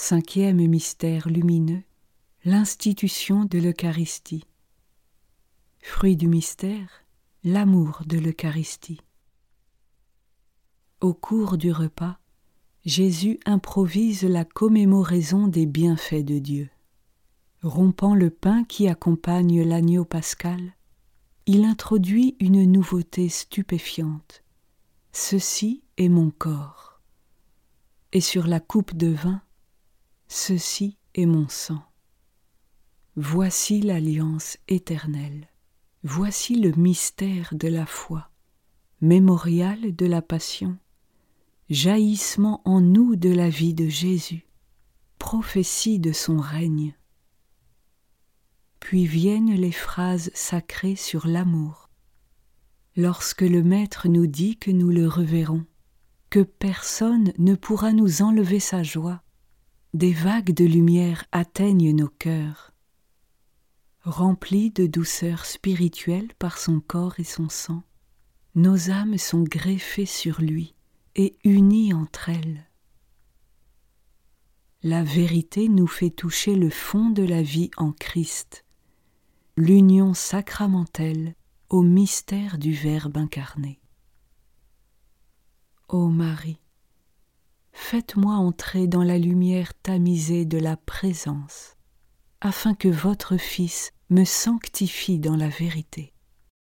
Cinquième mystère lumineux, l'institution de l'Eucharistie. Fruit du mystère, l'amour de l'Eucharistie. Au cours du repas, Jésus improvise la commémoraison des bienfaits de Dieu. Rompant le pain qui accompagne l'agneau pascal, il introduit une nouveauté stupéfiante. Ceci est mon corps. Et sur la coupe de vin, ceci est mon sang. Voici l'alliance éternelle. Voici le mystère de la foi, mémorial de la passion, jaillissement en nous de la vie de Jésus, prophétie de son règne. Puis viennent les phrases sacrées sur l'amour. Lorsque le Maître nous dit que nous le reverrons, que personne ne pourra nous enlever sa joie, des vagues de lumière atteignent nos cœurs. Remplis de douceur spirituelle par son corps et son sang, nos âmes sont greffées sur lui et unies entre elles. La vérité nous fait toucher le fond de la vie en Christ, l'union sacramentelle au mystère du Verbe incarné. Ô Marie, faites-moi entrer dans la lumière tamisée de la présence, afin que votre Fils me sanctifie dans la vérité.